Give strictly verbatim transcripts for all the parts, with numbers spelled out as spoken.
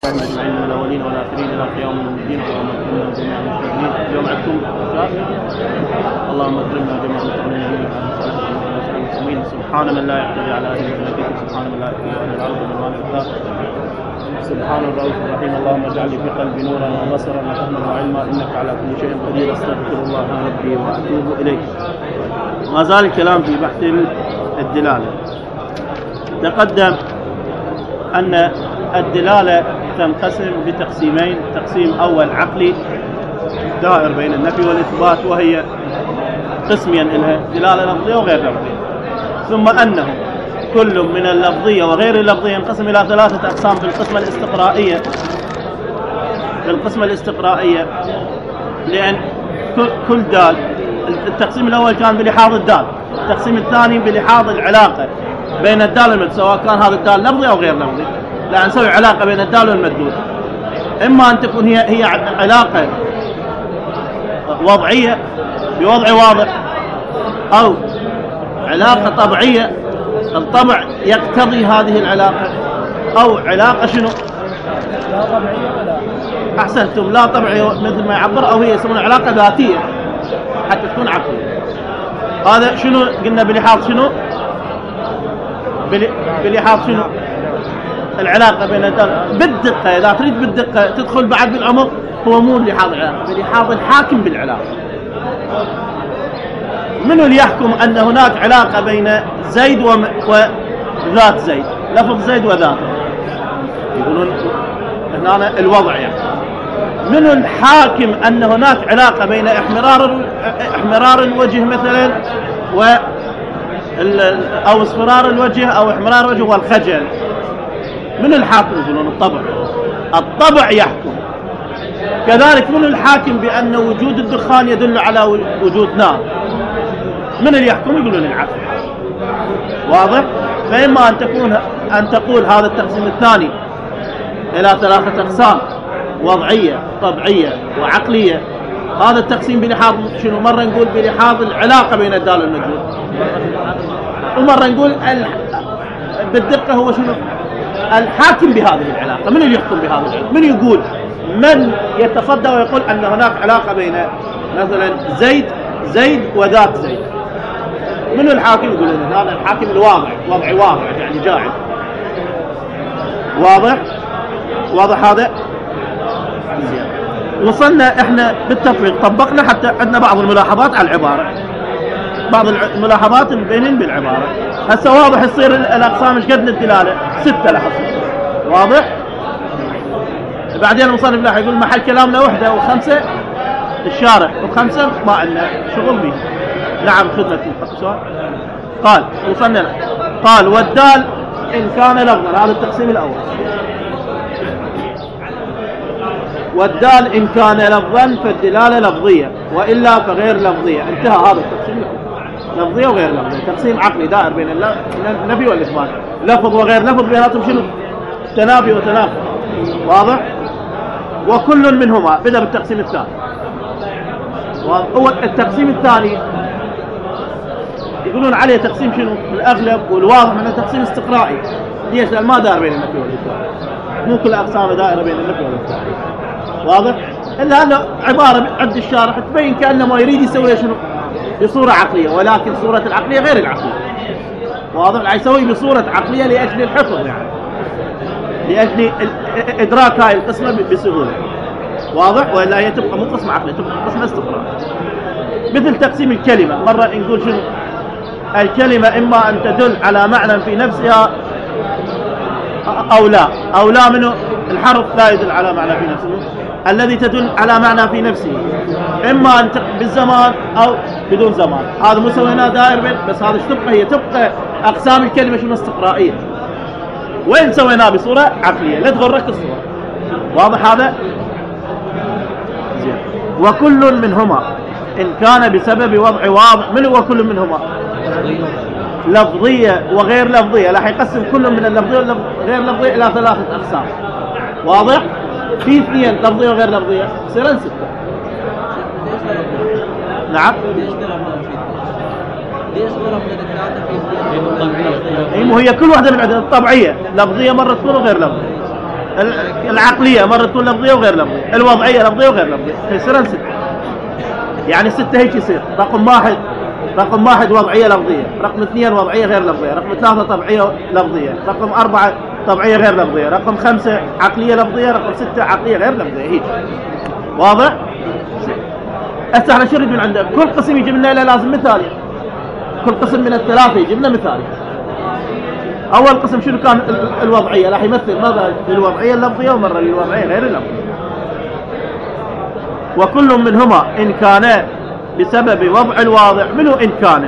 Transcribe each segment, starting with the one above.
أجمعين من الأولين والآخرين إلى قيام الدين. اللهم اكرمنا جميع المسلمين. اليوم عندكم اللهم اكرمنا جميع المسلمين. سبحان من لا يقتدي على أهل ملكك، سبحان من لا يقتدي على الأرض بالمال الإقدار. سبحان الرؤوف الرحيم. اللهم اجعل لي في قلبي نورا وبصرا وفهما وعلما، إنك على كل شيء قدير. أستغفر الله ربي وأتوب إليه. ما زال الكلام في بحث الدلالة. تقدم أن الدلالة تنقسم بتقسيمين: تقسيم أول عقلي دائر بين النفي والإثبات، وهي قسمين لها دلالة لفظية وغير لفظية، ثم أنه كل من اللفظية وغير اللفظية ينقسم إلى ثلاثة أقسام في القسمة الاستقرائية. في القسمة الاستقرائية لأن كل دال، التقسيم الأول كان بلحاظ الدال، التقسيم الثاني بلحاظ العلاقة بين الدال والمدلول، سواء كان هذا الدال لفظي أو غير لفظي. لا نسوي علاقة بين الدال والمدلول، إما أن تكون هي هي علاقة وضعية بوضع واضح، أو علاقة طبيعية الطبع يقتضي هذه العلاقة، أو علاقة شنو؟ لا طبيعية ولا أحسنتم لا طبيعية مثل ما يعبر، أو هي يسمونها علاقة ذاتية حتى تكون عقلية. هذا شنو قلنا بلحاظ شنو؟ بلحاظ شنو؟ العلاقة بين الدال بالدقة. إذا تريد بالدقة تدخل بعد بالعمق، هو مو بلحاظ العلاقة، بلحاظ الحاكم بالعلاقة. منو اللي يحكم أن هناك علاقة بين زيد وذات زيد، لفظ زيد وذاته؟ يقولون هنا الوضع. يعني منو الحاكم أن هناك علاقة بين احمرار احمرار الوجه مثلا و أو اصفرار الوجه أو احمرار الوجه والخجل؟ من الحاكم؟ يقولون الطبع. الطبع يحكم. كذلك من الحاكم بأن وجود الدخان يدل على وجود نار؟ من اللي يحكم؟ يقولون العقل. واضح؟ فإما أن تكون أن تقول هذا التقسيم الثاني إلى ثلاثة أقسام: وضعية، طبيعية، وعقلية. هذا التقسيم بلحاظ شنو؟ مرة نقول بلحاظ العلاقة بين الدال والمدلول، ومرة نقول بالدقة هو شنو؟ الحاكم بهذه العلاقة. من اللي يحكم بهذه العلاقة؟ من يقول؟ من يتصدى ويقول أن هناك علاقة بين مثلا زيد زيد وذات زيد؟ من الحاكم؟ يقولون هذا الحاكم الواضع، وضعي واضح يعني جاعل. واضح؟ واضح هذا؟ وصلنا احنا بالتطبيق، طبقنا حتى عندنا بعض الملاحظات على العبارة، بعض الملاحظات البينين بالعبارة. هسه واضح يصير الأقسام ايش قد الدلالة؟ ستة لحظة. واضح؟ بعدين المصنف لاح يقول محل كلامنا وحدة، وخمسة الشارع، وخمسة ما عندنا شغل به. نعم خدمتي. سؤال؟ قال وصلنا قال والدال إن كان لفظا، هذا التقسيم الأول. والدال إن كان لفظا فالدلالة لفظية، وإلا فغير لفظية. انتهى هذا التقسيم الأول. لفظية وغير لفظية، تقسيم عقلي دائر بين النفي والإثبات. لفظ وغير لفظ بيناتهم شنو؟ تنافي وتنافي. واضح؟ وكل منهما بدأ بالتقسيم الثاني. هو التقسيم الثاني يقولون عليه تقسيم شنو؟ الأغلب والواضح من التقسيم استقرائي. ليش؟ لأن ما دائر بين النفي والإثبات، مو كل أقسام دائرة بين النفي والإثبات. واضح؟ إلا أنه عبارة عند الشارح تبين كأنه ما يريد يسوي شنو؟ بصورة عقلية، ولكن صورة العقلية غير العقلية. واضح؟ يسوي بصورة عقلية لأجل الحفظ، يعني لأجل إدراك هاي القسمة بسهولة. واضح؟ وإلا هي تبقى مو قسمة عقلية، تبقى قسمة استقرار. مثل تقسيم الكلمة، مرة نقول شنو؟ الكلمة إما أن تدل على معنى في نفسها أو لا، أو لا منه الحرف لا يدل على معنى في نفسه، الذي تدل على معنى في نفسه إما أن بالزمان أو بدون زمان. هذا مو سويناه دائر بين، بس هذا تبقى هي تبقى أقسام الكلمة شنو؟ استقرائية. وين سويناه بصورة عقلية، لا تغرك الصورة. واضح هذا؟ زين. وكل منهما إن كان بسبب وضع واضح. من هو كل منهما؟ لفظية وغير لفظية. راح يقسم كل من اللفظية وغير لفظية إلى ثلاثة أقسام. واضح؟ في اثنين لفظية وغير لفظية، يصيرن ستة. نعم. اي مو هي كل واحدة من عندنا الطبيعية، لفظية مرة تكون وغير لفظية. العقلية مرة تكون لفظية وغير لفظية، الوضعية لفظية وغير لفظية، فيصيرن ستة. يعني ستة هيك يصير. رقم واحد رقم واحد وضعية لفظية، رقم اثنين وضعية غير لفظية، رقم ثلاثة طبيعية لفظية، رقم أربعة طبيعية غير لفظية، رقم خمسة عقلية لفظية، رقم ستة عقلية غير لفظية. هيك واضح؟ هسه احنا شو نريد من عندك؟ كل قسم يجيب لنا لازم مثالي، كل قسم من الثلاثة يجيب لنا مثالي. أول قسم شنو كان؟ الوضعية، راح يمثل مرة للوضعية اللفظية ومرة للوضعية غير اللفظية. وكل منهما إن كان بسبب وضع الواضع منه إن كان.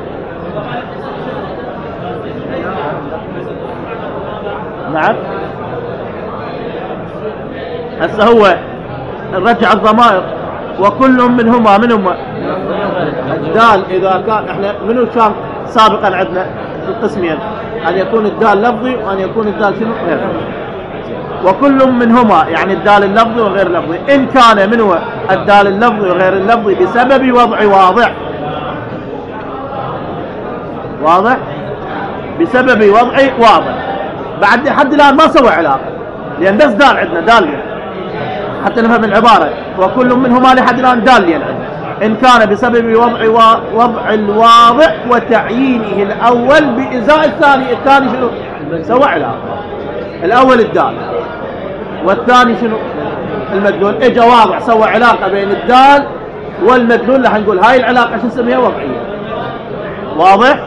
نعم. هسه هو نرجع الضمائر. وكل منهما منهما الدال إذا كان احنا منو كان سابقا عندنا القسمين، أن يكون الدال لفظي وأن يكون الدال شنو غير لفظي. وكل منهما يعني الدال اللفظي وغير اللفظي إن كان منه الدال اللفظي وغير اللفظي بسبب وضع واضع. واضح؟ بسبب وضع واضع. بعد حد الآن ما سوى علاقة، لأن بس دال عندنا دال حتى نفهم العبارة. وكل منهما لحد الآن دال عندنا إن كان بسبب وضع و... وضع الواضع وتعيينه الأول بإزاء الثاني. الثاني شنو؟ سوى علاقة. الأول الدال والثاني شنو؟ المدلول. إجا واضع سوى علاقة بين الدال والمدلول. رح نقول هاي العلاقة شو نسميها؟ وضعية. واضح؟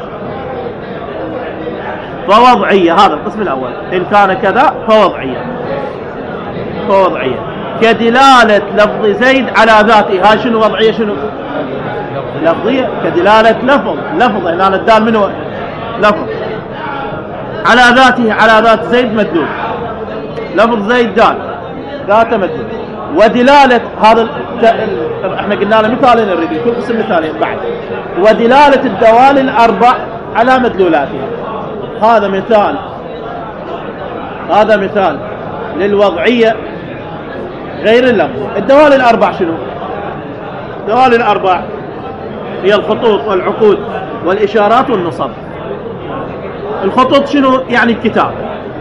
فوضعية هذا القسم الأول. إن كان كذا فوضعية. فوضعية كدلالة لفظ زيد على ذاته. هاي شنو وضعية؟ شنو؟ لفظية. كدلالة لفظ لفظ هنا الدال منه لفظ على ذاته، على ذات زيد مدلول. لفظ زيد دال ذاته مدلول. ودلالة هذا ال... احنا قلنا له مثالين نريد كل قسم مثالين بعد. ودلالة الدوال الأربع على مدلولاتها. هذا مثال هذا مثال للوضعية غير اللفظ. الدوال الأربع شنو؟ الدوال الأربع هي الخطوط والعقود والإشارات والنصب. الخطوط شنو؟ يعني الكتاب.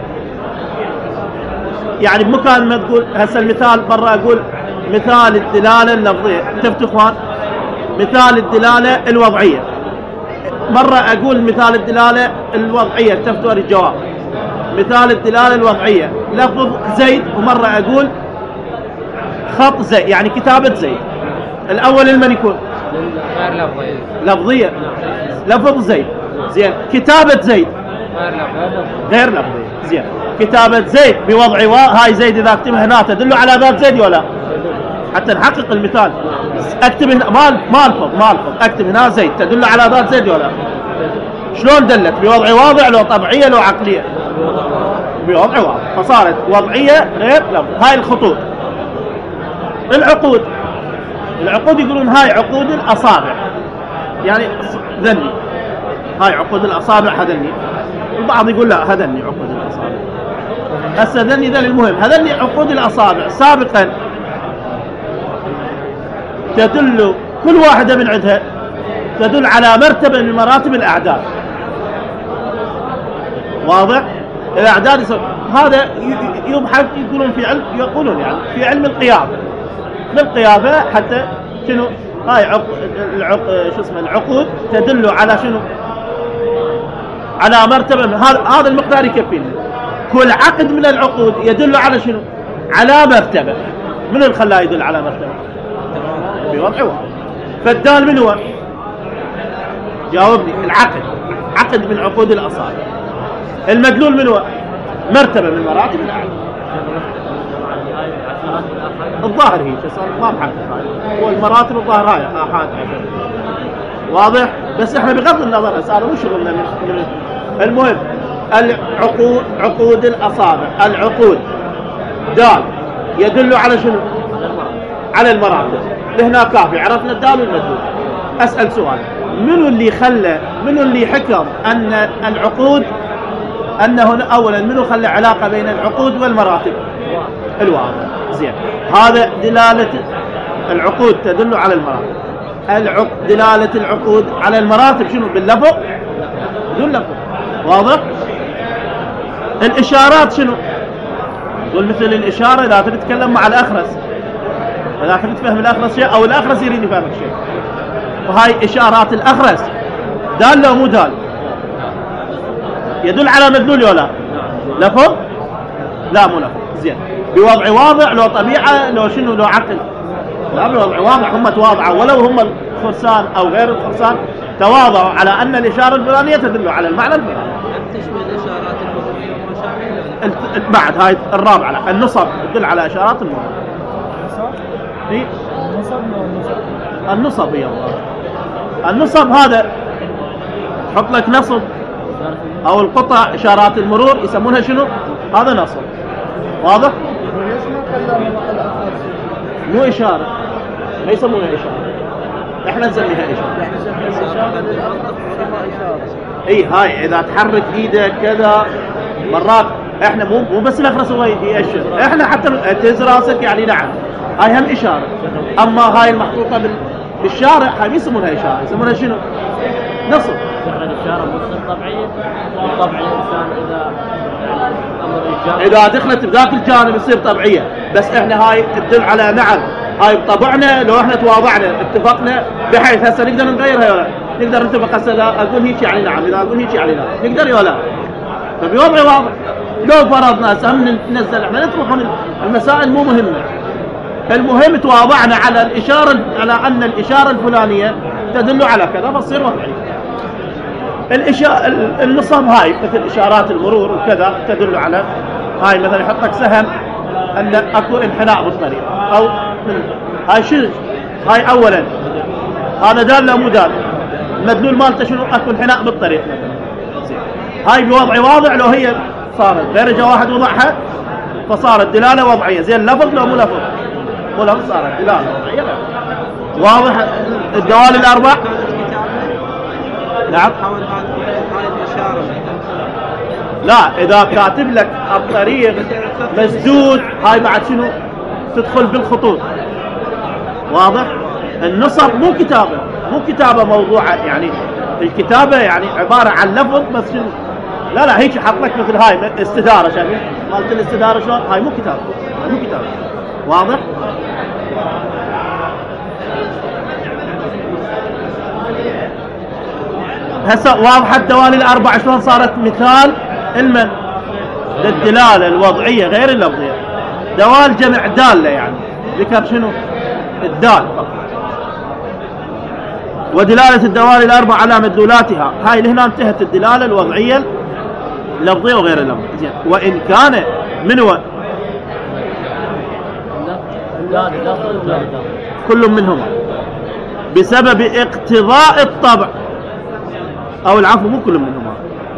يعني بمكان ما تقول هسه المثال مرة أقول مثال الدلالة اللفظية، شفتوا إخوان؟ مثال الدلالة الوضعية. مرة أقول مثال الدلالة الوضعية، شفتوا الجواب؟ مثال الدلالة الوضعية لفظ زيد، ومرة أقول خط زيد يعني كتابة زيد. الأول المن يكون؟ غير لفظية. لفظية. لفظ زيد زين. كتابة زيد غير لفظية. زين. كتابة زيد بوضع و... هاي زيد إذا أكتبها هنا تدل على ذات زيد ولا؟ حتى نحقق المثال أكتب هنا ما ما الفظ ما الفظ أكتب هنا زيد تدل على ذات زيد ولا؟ شلون دلت؟ بوضع واضع لو طبيعية لو عقلية؟ بوضع واضع، فصارت وضعية غير لفظ. هاي الخطوط. العقود. العقود يقولون هاي عقود الأصابع، يعني ذني. هاي عقود الأصابع هذني. البعض يقول لا هذني عقود الأصابع. هسه ذني ذني المهم هذني عقود الأصابع. سابقا تدل كل واحدة من عندها تدل على مرتبة من مراتب الأعداد. واضح؟ الأعداد يسوي. هذا يبحث يقولون في علم يقولون يعني في علم القيافة. بالقيافة حتى شنو؟ هاي عق... العق... شو اسمه العقود تدل على شنو؟ على مرتبة. هذا هذا المقدار يكفينا. كل عقد من العقود يدل على شنو؟ على مرتبة. من اللي خلاه يدل على مرتبة؟ بوضع واحد. فالدال من هو؟ جاوبني. العقد. عقد من عقود الأصابع. المدلول من هو؟ مرتبة من مراتب الأعلى. الظاهر هي ما محقق هو المراتب الظاهر هاي آحاد. واضح؟ بس احنا بغض النظر هذا مو شغلنا. المهم العقود عقود الأصابع. العقود دال يدل على شنو؟ على المراتب. هنا كافي عرفنا الدال والمدلول. أسأل سؤال، منو اللي خلى منو اللي حكم أن العقود أن هنا أولا منو خلى علاقة بين العقود والمراتب؟ الواضح. زين. هذا دلالة العقود تدل على المراتب. العق... دلالة العقود على المراتب شنو؟ باللفظ؟ بدون لفظ. واضح؟ الإشارات شنو؟ يقول مثل الإشارة إذا تريد تتكلم مع الأخرس، إذا تريد تفهم الأخرس شيء أو الأخرس يريد يفهمك شيء، وهاي إشارات الأخرس دال لو مو دال؟ يدل على مدلول ولا لفظ؟ لا مو لفظ. زين، بوضع واضع لو طبيعة لو شنو لو عقل؟ لا، بوضع واضع. هم تواضعوا ولو هم الفرسان أو غير الفرسان تواضعوا على أن الإشارة الفلانية تدل على المعنى الفلاني. تشبه الإشارات المرورية والمشابهة. بعد هاي الرابعة النصب تدل على إشارات المرور. إيه؟ النصب هي الله. النصب هذا حط لك نصب أو القطع إشارات المرور يسمونها شنو؟ هذا نصب. واضح؟ مو إشارة، ما يسمونها إشارة، إحنا نسميها إشارة. إيه، هاي إذا تحرك إيدك كذا مرات إحنا مو مو بس الأخرس هو يأشر، إحنا حتى تهز راسك يعني نعم، هاي هم إشارة. أما هاي المحطوطة بالشارع هاي يسمونها إشارة، يسمونها شنو؟ نصب. الإشارة مو طبيعية، طبع الإنسان إذا أمر إذا دخلت بذاك الجانب يصير طبيعية، بس إحنا هاي تدل على نعم، هاي بطبعنا لو إحنا تواضعنا اتفقنا بحيث هسه نقدر نغيرها ولا نقدر نتفق هسه لا أقول هيك يعني نعم، إذا أقول هيك يعني لا، نقدر ولا؟ فبوضع واضح. لو فرضنا هسه هم ننزل إحنا نترك المسائل مو مهمة، المهم تواضعنا على الإشارة على أن الإشارة الفلانية تدل على كذا فتصير وضعية. الإشارة النصب هاي مثل إشارات المرور وكذا تدل على هاي، مثلا يحط لك سهم أن أكو انحناء بالطريق أو من هاي شنو؟ هاي أولا هذا دال لا مو دال؟ المدلول مالته شنو؟ أكو انحناء بالطريق مثلا. هاي بوضع واضع لو هي صارت درجة واحد وضعها فصارت دلالة وضعية. زين لفظ لو مو لفظ؟ مو لفظ صارت دلالة وضعية. واضح الدوال الأربع؟ نعم. لا، إذا كاتب لك الطريق مسدود هاي بعد شنو؟ تدخل بالخطوط. واضح؟ النصب مو كتابة، مو كتابة موضوعة، يعني الكتابة يعني عبارة عن لفظ بس شنو؟ لا لا هيك حط لك مثل هاي استدارة، شايفين؟ مالت الاستدارة شلون؟ هاي مو كتابة، هاي مو كتابة. واضح؟ هسه واضحة الدوال الأربع شلون صارت مثال المن للدلالة الوضعية غير اللفظية. دوال جمع دالة، يعني ذكر شنو؟ الدال فقط. ودلالة الدوال الأربع على مدلولاتها، هاي لهنا انتهت الدلالة الوضعية اللفظية وغير اللفظية. زين، وإن كان من هو؟ كل منهما بسبب اقتضاء الطبع، أو العفو مو كل منهما،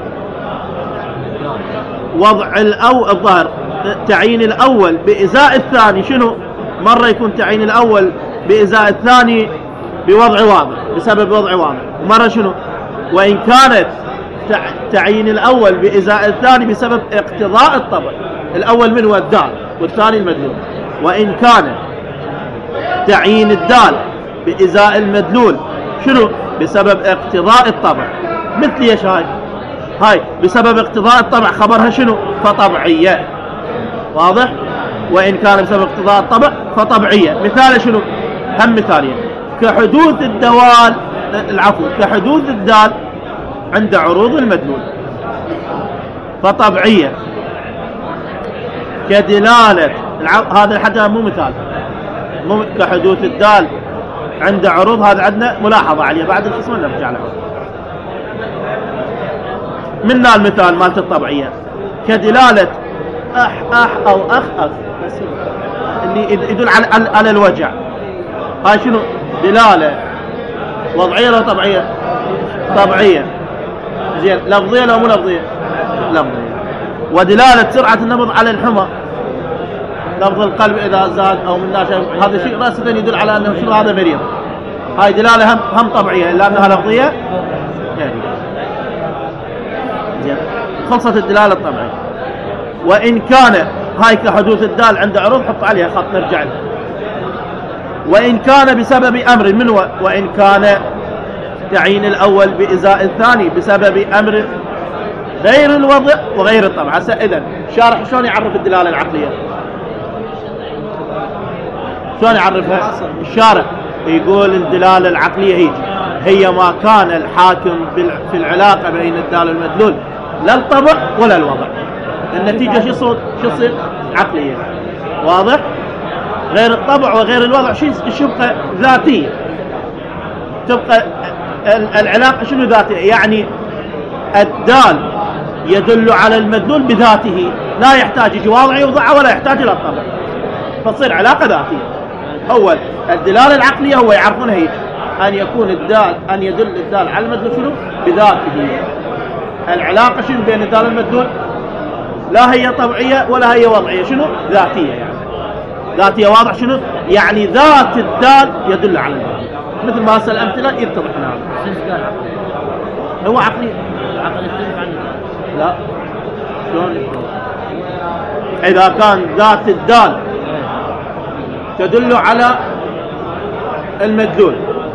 وضع الأو الظاهر تعيين الأول بإزاء الثاني. شنو؟ مرة يكون تعيين الأول بإزاء الثاني بوضع واضح بسبب وضع واضح، ومرة شنو؟ وإن كانت تعيين الأول بإزاء الثاني بسبب اقتضاء الطبع. الأول من هو؟ الدال، والثاني المدلول. وإن كان تعيين الدال بإزاء المدلول شنو؟ بسبب اقتضاء الطبع. مثل ايش هاي؟ هاي بسبب اقتضاء الطبع خبرها شنو؟ فطبعية. واضح؟ وإن كان بسبب اقتضاء الطبع فطبعية. مثال شنو؟ هم مثالين كحدوث الدوال العفو كحدوث الدال عند عروض المدلول فطبعية. كدلالة هذا حتى مو مثال، مو كحدوث الدال عند عروض، هذا عندنا ملاحظة عليه بعد القسم نرجع له. منا المثال مالت الطبعية كدلالة أح أح أو أخ أخ بس اللي يدل على على الوجع. هاي شنو؟ دلالة وضعية ولا طبعية؟ طبعية. زين، لفظية لو مو لفظية؟ لفظية. ودلالة سرعة النبض على الحمى، نبض القلب إذا زاد أو من ناشئ، هذا شيء راسا يدل على أنه شنو؟ هذا مريض. هاي دلالة هم هم طبيعية إلا أنها لفظية. يعني زين، خلصت الدلالة الطبيعية. وإن كان هاي كحدوث الدال عند عروض حط عليها خط نرجع له. وإن كان بسبب أمر من هو؟ وإن كان تعيين الأول بإزاء الثاني بسبب أمر غير الوضع وغير الطبع. هسه إذن الشارح شلون يعرف الدلالة العقلية؟ شلون يعرفها الشارح؟ يقول الدلالة العقلية هي هي ما كان الحاكم في العلاقة بين الدال والمدلول لا الطبع ولا الوضع. النتيجة شو صوت شو تصير؟ عقلية. واضح؟ غير الطبع وغير الوضع شو تبقى ذاتية، تبقى العلاقة شنو ذاتية؟ يعني الدال يدل على المدلول بذاته، لا يحتاج يجي واضع يوضعه ولا يحتاج إلى الطبع، فتصير علاقة ذاتية. أول الدلالة العقلية هو يعرفونها هيك، أن يكون الدال أن يدل الدال على المدلول شنو؟ بذاته. العلاقة شنو بين الدال والمدلول؟ لا هي طبيعية ولا هي وضعية، شنو؟ ذاتية. يعني ذاتية واضح شنو؟ يعني ذات الدال يدل على المدلول، مثل ما هسه الأمثلة يتضح لنا. هو عقلية. عقل يختلف عن لا شلون؟ إذا كان ذات الدال تدل على المدلول،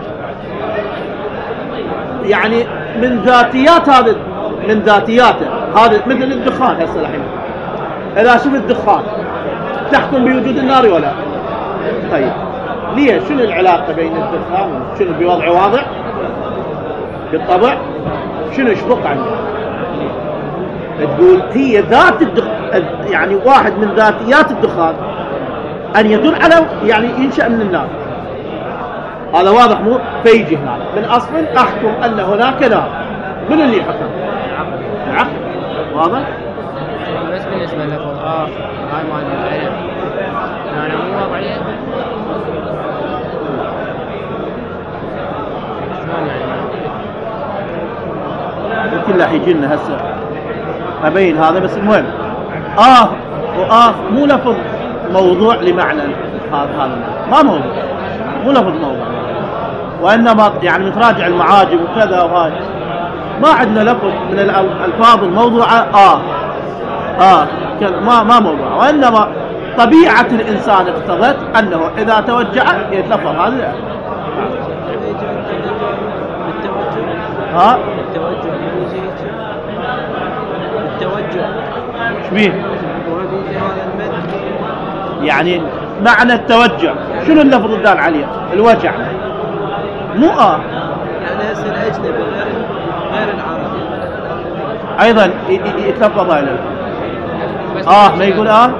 يعني من ذاتيات هذا من ذاتياته هذا مثل الدخان. هسه الحين إذا شفت الدخان تحكم بوجود النار ولا؟ طيب ليه؟ شنو العلاقة بين الدخان شنو بوضع واضع بالطبع؟ شنو يشبق عنه؟ تقول هي ذات الدخان، يعني واحد من ذاتيات الدخان أن يدل على يعني ينشأ من النار. هذا واضح مو؟ فيجي هنا من أصل أحكم أن هناك نار. من اللي حكم؟ العقل. واضح؟ بس بالنسبة للفظ آه هاي مال العلم أنا مو وضعية. يمكن لا يجي لنا هسه أبين هذا، بس المهم آه وآه مو لفظ موضوع لمعنى هذا هذا ما موضوع، مو لفظ موضوع، وإنما يعني متراجع المعاجم وكذا وهاي ما عندنا لفظ من الألفاظ الموضوعة آه آه كذا ما ما موضوع، وإنما طبيعة الإنسان اقتضت أنه إذا توجع يتلفظ هذا. ها التوجه التوجه شبيه يعني معنى التوجع شنو اللفظ الدال عليه؟ الوجع مو آه يعني هسه الأجنبي غير العربي أيضا يتلفظ عليه آه ما يقول آه.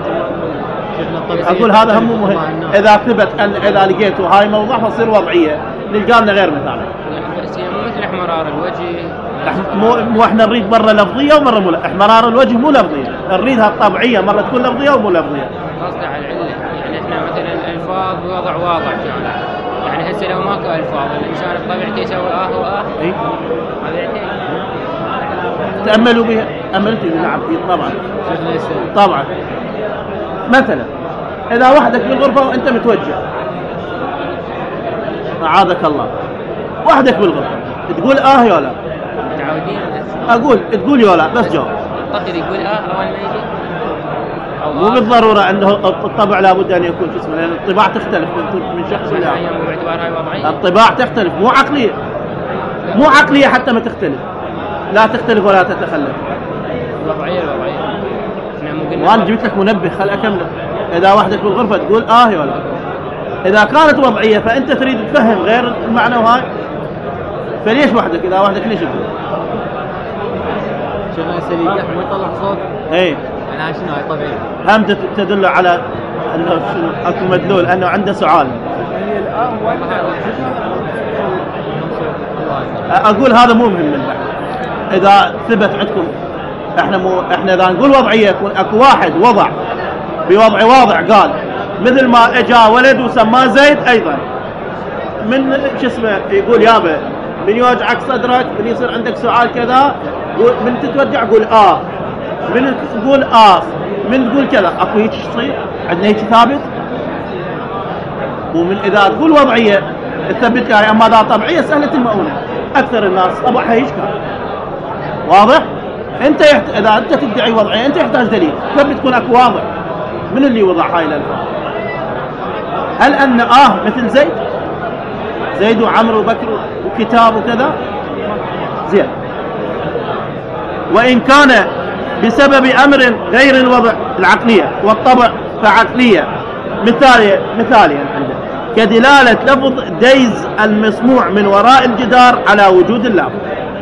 أقول هذا هم مهم. إذا ثبت أن إذا لقيته هاي موضوع فصير وضعية نلقى لنا غير مثال. مو مثل احمرار الوجه. مو مو احنا نريد مرة لفظية ومرة مو احمرار الوجه مو لفظية، نريدها الطبيعية مرة تكون لفظية ومو لفظية. قصدي على العلة، يعني احنا مثلا الألفاظ بوضع واضح كان، يعني هسه لو ماكو ألفاظ الإنسان بطبيعته يسوي آه وآه. إيه. هذا يعتمد. تأملوا بها، أملت نعم طبعا. طبعا. مثلا إذا وحدك بالغرفة وأنت متوجه أعاذك الله، وحدك بالغرفة تقول آه يا لا؟ متعودين. أقول تقول يا لا بس جاوب. الطفل يقول آه أول ما يجي. مو بالضرورة أنه الطبع لابد أن يكون اسمه، لأن الطباع تختلف من شخص لآخر. الطباع تختلف مو عقلية، مو عقلية حتى ما تختلف، لا تختلف ولا تتخلف. وضعية وضعية. وأنا جبت لك منبه خل أكمل. إذا وحدك بالغرفة تقول آه يا لا. إذا كانت وضعية فأنت تريد تفهم غير المعنى وهاي، فليش وحدك؟ إذا وحدك ليش تقول؟ شنو السليم مو يطلع صوت؟ إيه. أنا شنو هاي طبيعي. هم تدل على أنه شنو أكو مدلول أنه عنده سؤال. أقول هذا مو مهم من بعد. إذا ثبت عندكم إحنا مو إحنا إذا نقول وضعية يكون أكو واحد وضع بوضع واضع قال مثل ما اجا ولد وسماه زيد ايضا من شو اسمه يقول يابا من يوجعك صدرك من يصير عندك سؤال كذا من تتوجع قول اه من تقول اه من تقول كذا اكو هيك تصير عندنا هيك ثابت. ومن اذا تقول وضعيه تثبت يعني اما اذا طبيعيه سهله المؤونه اكثر الناس طبعها هيك كان واضح. انت يحت... اذا انت تدعي وضعيه انت يحتاج دليل ثبت تكون اكو واضح. من اللي وضع هاي الألفاظ؟ هل أن آه مثل زيد زيد وعمر وبكر وكتاب وكذا زين وإن كان بسبب أمر غير الوضع العقلية والطبع فعقلية. مثاليا مثاليا عنده كدلالة لفظ ديز المسموع من وراء الجدار على وجود اللافظ.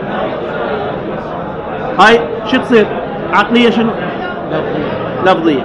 هاي شو تصير؟ عقلية شنو؟ لفظية.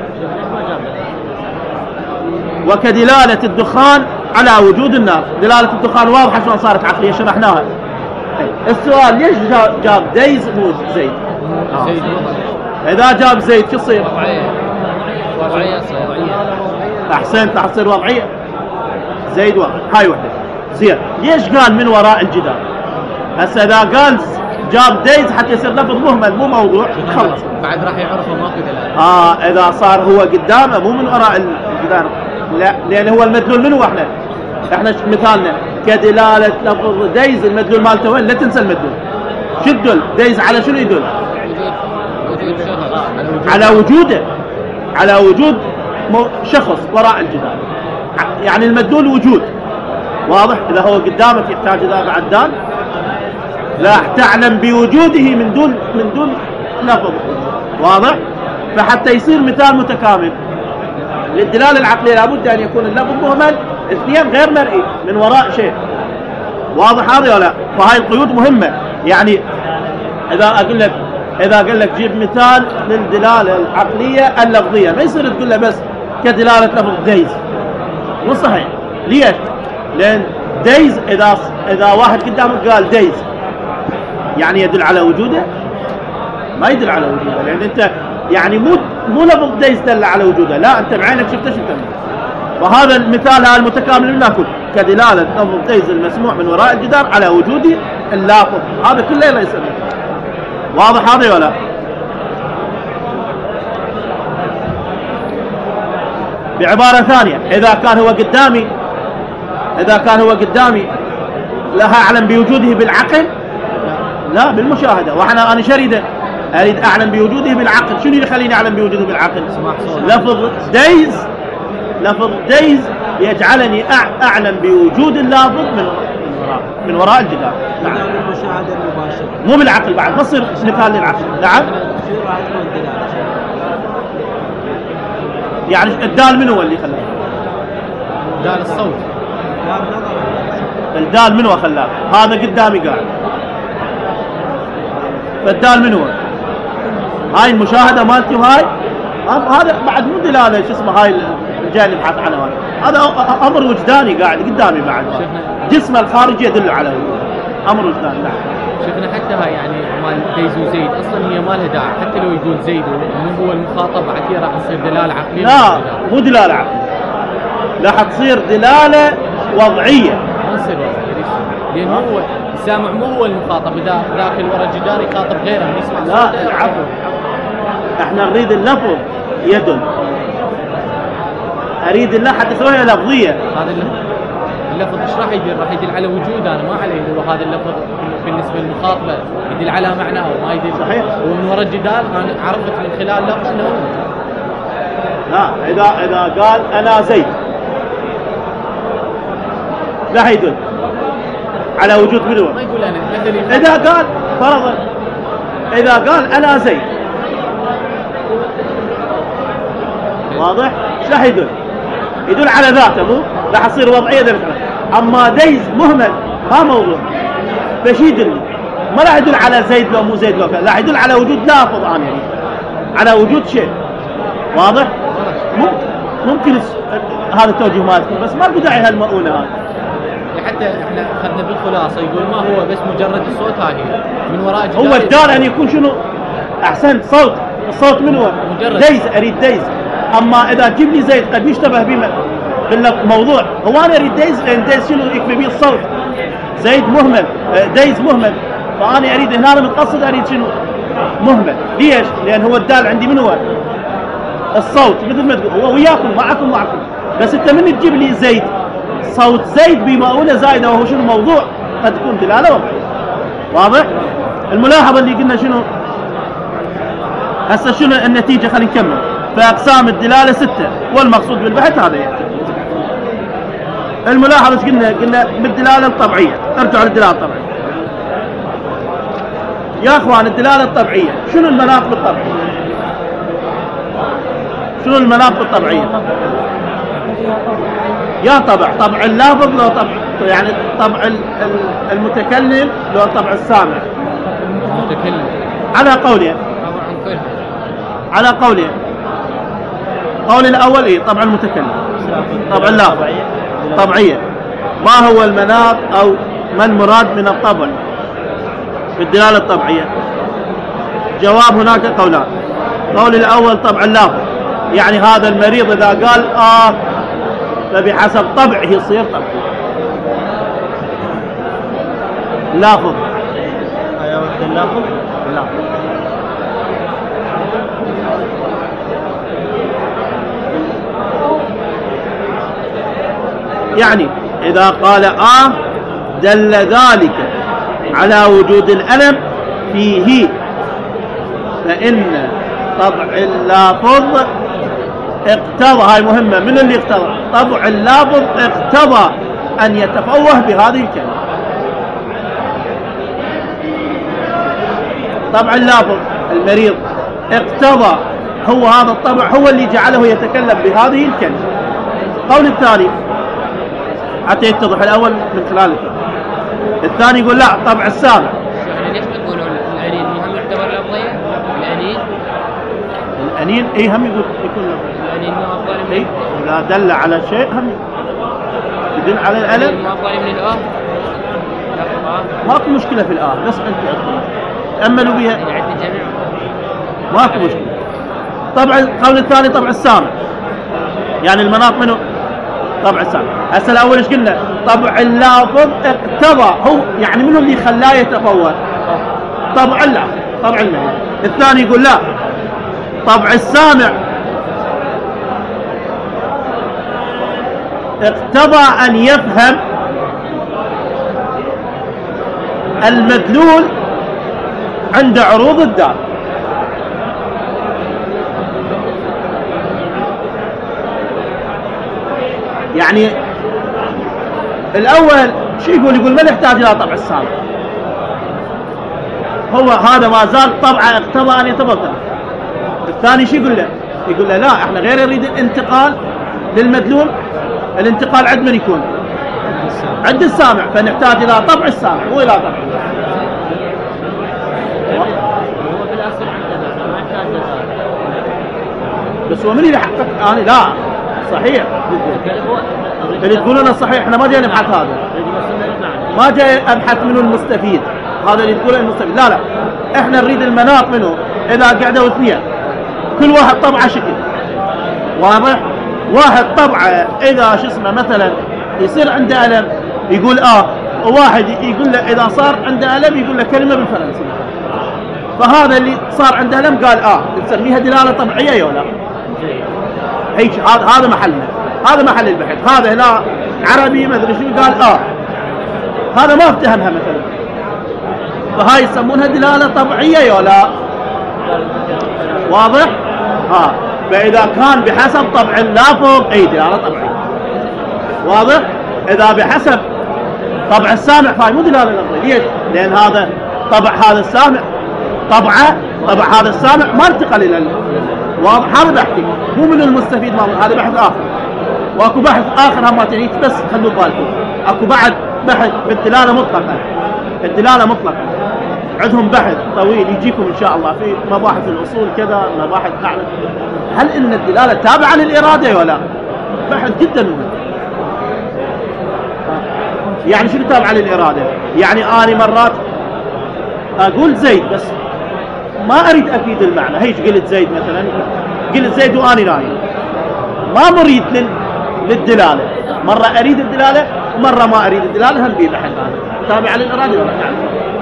وكدلالة الدخان على وجود النار. دلالة الدخان واضحة شلون صارت عقلية، شرحناها. السؤال ليش جاب ديز مو زيد؟ زيد إذا جاب زيد شو يصير؟ وضعية وضعية وضعية. أحسنت، راح تصير وضعية. زيد وضع. هاي وحدة. زين، ليش قال من وراء الجدار؟ هسه إذا قال جاب ديز حتى يصير لفظ مهمل مو موضوع خلص. بعد راح يعرفه ماكو دلالة. آه إذا صار هو قدامه مو من وراء الجدار، لا، لأن هو المدلول منو احنا؟ احنا مثالنا كدلالة لفظ ديز المدلول مالته وين؟ لا تنسى المدلول. شو يدل؟ ديز على شنو يدل؟ وجود شخص. على وجوده، على وجود شخص وراء الجدار. يعني المدلول وجود. واضح؟ إذا هو قدامك يحتاج إذا بعد دال لا تعلم بوجوده من دون من دون لفظ. واضح؟ فحتى يصير مثال متكامل للدلالة العقلية لابد أن يكون اللفظ مهمل، اثنين غير مرئي من وراء شيء. واضح هذا ولا؟ فهاي القيود مهمة. يعني إذا أقول لك إذا أقول لك جيب مثال للدلالة العقلية اللفظية، ما يصير تقول له بس كدلالة لفظ ديز، مو صحيح. ليش؟ لأن ديز إذا إذا واحد قدامك قال ديز يعني يدل على وجوده؟ ما يدل على وجوده، لأن أنت يعني مو مو لفظ ديز دل على وجوده، لا أنت بعينك شفته شفته. وهذا المثال هذا المتكامل اللي ناخذ كدلالة لفظ ديز المسموع من وراء الجدار على وجود اللافظ، هذا كله لا يسمى. واضح هذا ولا؟ بعبارة ثانية، إذا كان هو قدامي إذا كان هو قدامي لا أعلم بوجوده بالعقل؟ لا، بالمشاهدة. وأنا أنا شريدة أريد أعلم بوجوده بالعقل. شنو اللي يخليني أعلم بوجوده بالعقل؟ لفظ ديز لفظ ديز يجعلني أعلم بوجود اللافظ من من وراء الجدار. نعم. المشاهدة المباشرة مو بالعقل بعد، ما تصير مثال للعقل. نعم. يعني الدال من هو اللي خلاه؟ دال الصوت. الدال من هو خلاه؟ هذا قدامي قاعد. فالدال من هو؟ هاي المشاهدة مالتي، وهاي هذا بعد مو دلالة شو اسمه، هاي الجاي اللي بحث عنه هذا أمر وجداني قاعد قدامي بعد. جسمه الخارجي يدل على أمر وجداني. نعم. شفنا حتى هاي يعني مال ديز وزيد اصلا هي ما لها داعي، حتى لو يقول زيد ومو هو المخاطب بعد كذا راح تصير دلاله عقليه. لا، مو دلاله عقليه، راح تصير دلاله وضعيه. ما تصير وضعيه ليش؟ لان هو السامع مو هو المخاطب، اذا ذاك اللي ورا الجدار يخاطب غيره يسمع. لا، العفو، احنا نريد اللفظ يدل، اريد الله حتى اسويها لفظيه. هذا اللفظ ايش راح يدل؟ راح يدل على وجود، انا ما عليه هو هذا اللفظ بالنسبه للمخاطبه يدل على معناه وما يدل. صحيح. ومن وراء الجدار انا عرفت من خلال اللفظ انه لا، اذا اذا قال انا زيد لا يدل على وجود منه. ما يقول انا مثلا اذا قال فرضا اذا قال انا زيد واضح؟ ايش راح يدل؟ يدل على ذاته، مو راح تصير وضعيه ذلك. اما ديز مهمل ما موضوع، فش يدل؟ ما راح يدل على زيد لو مو زيد لو كذا، لا يدل على وجود لافظ انا يعني على وجود شيء. واضح؟ ممكن ممكن هذا التوجيه مالكم، بس ما داعي هالمؤونه هذه. حتى احنا اخذنا بالخلاصه يقول ما هو بس مجرد الصوت، هاي من وراء هو الدال ان يكون شنو؟ احسنت، صوت. الصوت من هو؟ ديز، اريد ديز. اما اذا تجيب لي زيد قد يشتبه بما بالموضوع، هو انا اريد ديز لان ديز شنو يكفي به الصوت. زيد مهمل، ديز مهمل، فانا اريد هنا متقصد اريد شنو؟ مهمل. ليش؟ لان هو الدال عندي من هو؟ الصوت. مثل ما تقول هو وياكم معكم معكم، بس انت من تجيب لي زيد صوت زيد بمؤونة زايدة وهو شنو موضوع، قد تكون دلالة وضعية. واضح؟ الملاحظة اللي قلنا شنو؟ هسه شنو النتيجة؟ خلينا نكمل. فأقسام الدلالة ستة، والمقصود بالبحث هذا يعني. الملاحظة قلنا قلنا بالدلالة الطبيعية، ارجع للدلالة الطبيعية. يا اخوان الدلالة الطبيعية شنو المناط بالطبيعية؟ شنو المناط بالطبيعية؟ يا طبع طبع اللافظ لو طبع يعني طبع المتكلم لو طبع السامع. المتكلم على قولين. على قولين. قول الأول إيه طبع المتكلم طبع اللافظ طبيعية. ما هو المناط أو ما المراد من الطبع بالدلالة الطبيعية؟ جواب هناك قولان. قول الأول طبع اللافظ يعني هذا المريض إذا قال آه فبحسب طبعه يصير طبع لافظ. أي وقت اللافظ؟ اللافظ يعني إذا قال آه دل ذلك على وجود الألم فيه، فإن طبع اللافظ اقتضى، هاي مهمة، من اللي اقتضى؟ طبع اللافظ اقتضى أن يتفوه بهذه الكلمة. طبع اللافظ المريض اقتضى، هو هذا الطبع هو اللي جعله يتكلم بهذه الكلمة. قول الثاني حتى يتضح الأول من خلاله، الثاني يقول لا طبع السامع. يعني ليش تقولون الأنين هم يعتبر لفظية؟ الأنين الأنين اي هم يقول يكون لفظي. الأنين ما أفضل من اي إذا دل على شيء هم يدل على الألم. ما أفضل من الآه؟ ماكو مشكلة في الآه، بس أنت تأملوا بها ماكو مشكلة. طبعا القول الثاني طبع السامع يعني المناط منه طبع السامع. هسه الأول ايش قلنا؟ طبع اللافظ اقتضى، هو يعني منه اللي خلاه يتفوه؟ طبع اللافظ طبع المريض. الثاني يقول لا طبع السامع اقتضى أن يفهم المدلول عند عروض الدال. يعني الأول شو يقول؟ يقول ما يحتاج إلى طبع السامع، هو هذا ما زال طبعه اقتضى أن يتبطل. الثاني شو يقول له؟ يقول له لا احنا غير نريد الانتقال للمدلول، الانتقال عند من يكون؟ عند السامع، فنحتاج إلى طبع السامع مو إلى طبع. هو في الأصل عندنا ما يحتاج بس هو من اللي حقق؟ أنا لا صحيح اللي تقولون صحيح، احنا ما جاي نبحث هذا، ما جاي ابحث منه المستفيد، هذا اللي تقوله المستفيد، لا لا احنا نريد المناط منه. اذا قعدوا اثنين كل واحد طبعه شكل واضح، واحد طبعه اذا شو اسمه مثلا يصير عنده الم يقول اه، وواحد يقول له اذا صار عنده الم يقول له كلمه بالفرنسي، فهذا اللي صار عنده الم قال اه، نسميها دلاله طبيعيه ولا هيك؟ هذا هذا محلنا، هذا محل البحث. هذا هنا عربي ما ادري شو قال اه، هذا ما افتهمها مثلا، فهاي يسمونها دلاله طبيعيه ولا واضح؟ ها فاذا كان بحسب طبع اللافظ اي دلاله طبيعيه واضح. اذا بحسب طبع السامع فهاي مو دلاله لفظيه. ليش؟ لان هذا طبع هذا السامع، طبعه طبع هذا السامع ما انتقل الى واضح. هذا بحثي مو من المستفيد، ما هذا بحث اخر، واكو بحث اخر هم تريد، بس خلوا بالكم اكو بعد بحث بالدلاله مطلقه. الدلاله مطلقه عندهم بحث طويل يجيكم ان شاء الله في مباحث الاصول كذا، مباحث اعلى، هل ان الدلاله تابعه للاراده ولا؟ بحث جدا مهم. يعني شنو تابعه للاراده؟ يعني انا مرات اقول زيد بس ما اريد افيد المعنى، هيك قلت زيد مثلا، قلت زيد واني نايم، ما مريد لل... للدلاله، مره اريد الدلاله ومره ما اريد الدلاله، هم بحث هذا تابع للاراده ولا لا؟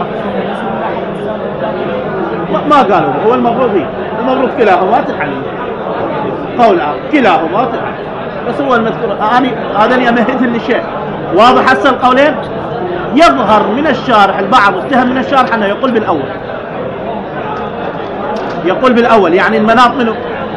ما قالوا هو المفروض هي المفروض كلاهما تحلل، قول كلاهما تحلل، بس هو المذكور اني هذا اللي امهد للشيء واضح. هسه القولين يظهر من الشارح، البعض اتهم من الشارح انه يقول بالاول، يقول بالاول يعني المناط منه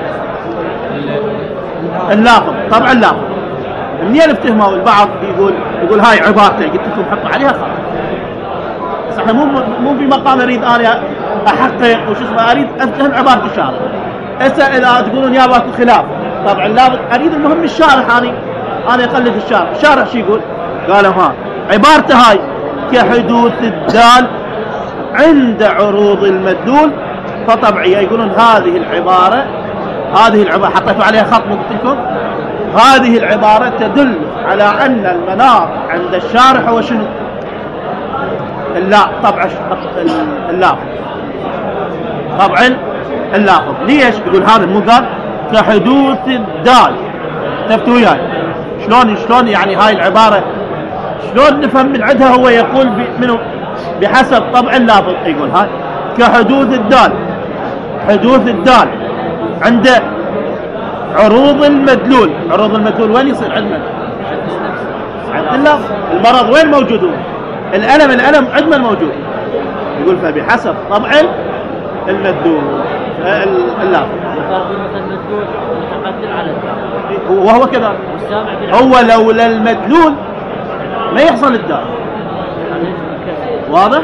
اللافظ طبعا اللافظ. منين افتهموا؟ البعض يقول يقول هاي عبارته قلت لكم حطوا عليها خط، بس احنا مو مو في مقام اريد انا احقق وش اسمه، اريد افهم عباره الشارع. هسه اذا تقولون يا باكو خلاف، طبعا لابد اريد المهم الشارع، انا انا اقلد الشارع. الشارع شو يقول؟ قالوا ها عبارته هاي كحدوث الدال عند عروض المدلول فطبعيه. يقولون هذه العباره هذه العباره حطيتوا عليها خط مو قلت لكم؟ هذه العباره تدل على ان المناط عند الشارع هو شنو؟ اللا طبعا اللافظ، طبعا اللافظ. ليش؟ يقول هذا مو قال كحدوث الدال. تفتوا وياي شلون شلون يعني هاي العباره شلون نفهم من عندها؟ هو يقول منه بحسب طبع اللافظ، يقول هاي كحدوث الدال، حدوث الدال عند عروض المدلول. عروض المدلول وين يصير عندنا؟ عند اللافظ. المرض وين موجود؟ هو الألم الألم عندنا موجود. يقول فبحسب طبع المدلول اللافظ. المدلول متقدم على الدال وهو كذا. هو لولا المدلول ما يحصل الدال. واضح؟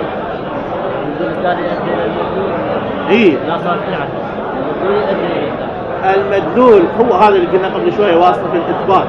اي المدلول هو هذا اللي قلنا قبل شويه واسطه في الاثبات.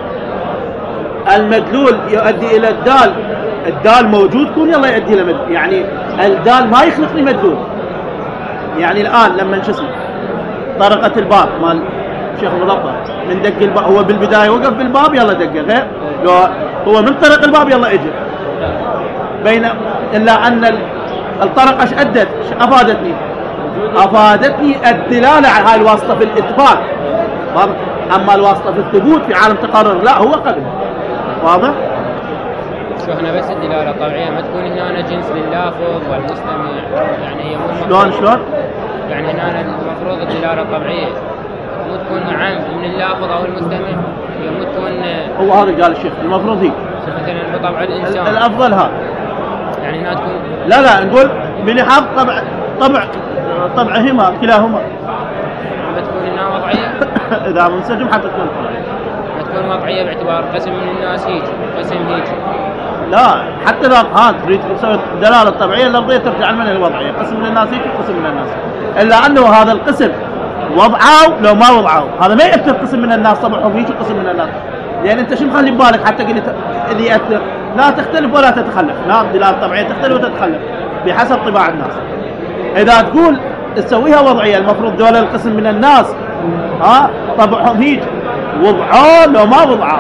المدلول يؤدي الى الدال، الدال موجود كون يلا يؤدي الى مدلول. يعني الدال ما يخلق لي مدلول. يعني الان لما نشوف طرقه الباب مال الشيخ المظفر من دق الباب، هو بالبدايه وقف بالباب يلا دقه، غير لو هو من طرق الباب يلا اجى. بين الا ان الطرقه ايش ادت؟ ايش افادتني؟ افادتني الدلاله على هاي الواسطه في الاثبات. واضح؟ اما الواسطه في الثبوت في عالم تقرر لا هو قبل. واضح؟ شو احنا بس الدلاله الطبيعيه ما تكون هنا جنس لللافظ والمستمع، يعني هي مو شلون شلون؟ يعني هنا المفروض الدلاله الطبيعيه مو تكون اعم من اللافظ او المستمع، هي مو تكون هو هذا قال الشيخ المفروض هي مثلا بطبع الانسان الافضل ها، يعني هنا تكون لا لا نقول من يحط طبع طبع طبعهما كلاهما. بتكون انها وضعيه اذا منسجم حتى تكون بتكون وضعيه باعتبار قسم من الناس هيك قسم هيك. لا حتى اذا ها تريد تسوي دلاله الطبيعيه اللفظيه ترجع من الوضعيه، قسم من الناس هيك وقسم من الناس، الا انه هذا القسم وضعوا لو ما وضعوا هذا ما يأثر قسم من الناس طبعهم هيك وقسم من الناس. لان انت شو مخلي ببالك حتى قلت اللي يأثر لا تختلف ولا تتخلف، لا الدلاله الطبيعيه تختلف وتتخلف بحسب طباع الناس. اذا تقول تسويها وضعيه المفروض دول القسم من الناس ها طبعهم هيك وضعوا لو ما وضعوا،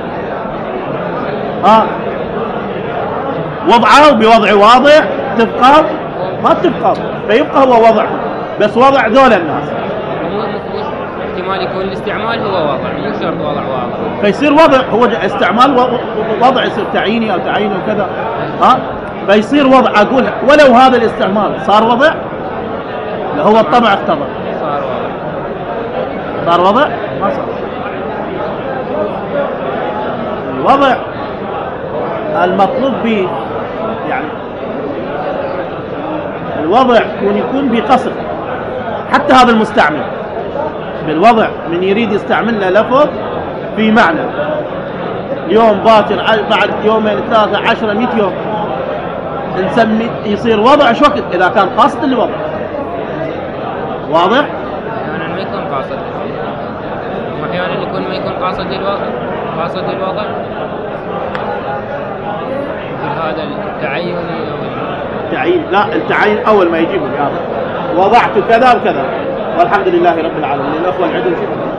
ها وضعوا بوضع واضح تبقى ما تبقى، فيبقى هو وضعهم بس وضع ذول الناس. احتمال يكون الاستعمال هو وضع مو شرط وضع واضح، فيصير وضع هو استعمال وضع يصير تعييني او تعيين وكذا، ها فيصير وضع. اقول ولو هذا الاستعمال صار وضع اللي هو الطبع اقتضى صار وضع صار وضع ما صار الوضع المطلوب به. يعني الوضع يكون يكون بقصد حتى هذا المستعمل بالوضع من يريد يستعمل له لفظ في معنى يوم باكر بعد يومين ثلاثة عشرة مئة يوم نسمي يصير وضع شو وقت إذا كان قاصد للوضع. واضح؟ أحيانا ما يكون قاصد، وأحيانا يكون ما يكون قاصد للوضع قاصد للوضع هذا التعين التعيين لا التعيين أول ما يجيبه يا وضعت كذا وكذا والحمد لله رب العالمين الأخوة العدل.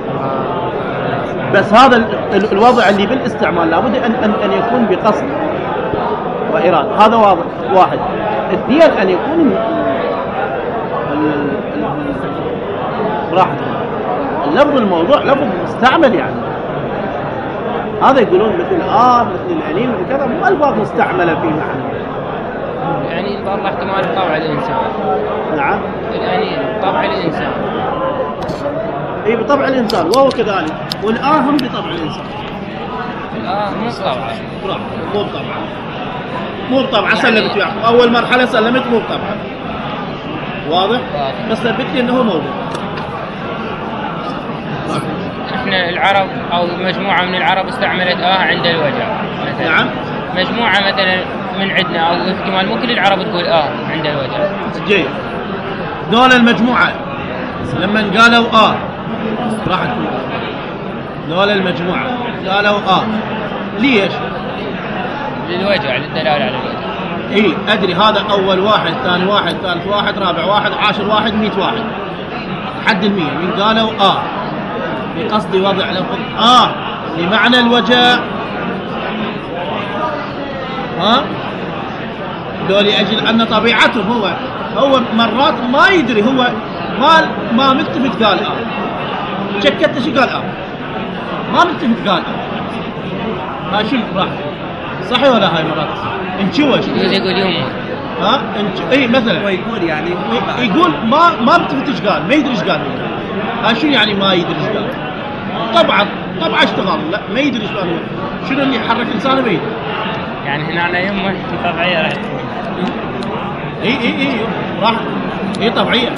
بس هذا الوضع اللي بالاستعمال لابد أن أن أن يكون بقصد وإرادة، هذا واضح واحد. اثنين أن يكون براحته اللفظ الموضوع لفظ مستعمل، يعني هذا يقولون مثل آه مثل الأنين وكذا مو ألفاظ مستعملة في معنى. يعني والله احتمال طبع الإنسان. نعم الأنين طبع الإنسان. اي بطبع الانسان وهو كذلك، والآه هم بطبع الانسان. الآه مو طبعا مو بطبعا مو بطبعا سلمت وياكم اول مرحله سلمت مو بطبعا. واضح؟ بس ثبت لي انه موجود. احنا العرب او مجموعه من العرب استعملت آه عند الوجع مثلا. نعم مجموعة مثلا من عندنا أو احتمال مو كل العرب تقول آه عند الوجه. جيد. دول المجموعة لما قالوا آه راح تقول دول المجموعة قالوا آه ليش؟ للوجه، للدلالة على الوجه. إيه أدري هذا أول واحد ثاني واحد ثالث واحد رابع واحد عاشر واحد مئة واحد حد المية من قالوا آه بقصد وضع لفظ آه لمعنى الوجه. ها دول لأجل أن طبيعته هو هو مرات ما يدري هو ما ما ملتفت قال آه شكت شو قال آه ما ملتفت قال آه هاي شو راح صحيح ولا هاي مرات انشوش يقول يوم ها انش اي مثلا هو يقول يعني يقول ما ما ملتفت ايش قال ما يدري ايش قال هاي شو يعني ما يدري ايش قال طبعا طبعا اشتغل لا ما يدري ايش قال هو شنو اللي يحرك انسانه ما يدري يعني هنا أنا يمه طبيعية راح اي اي اي راح اي طبيعيه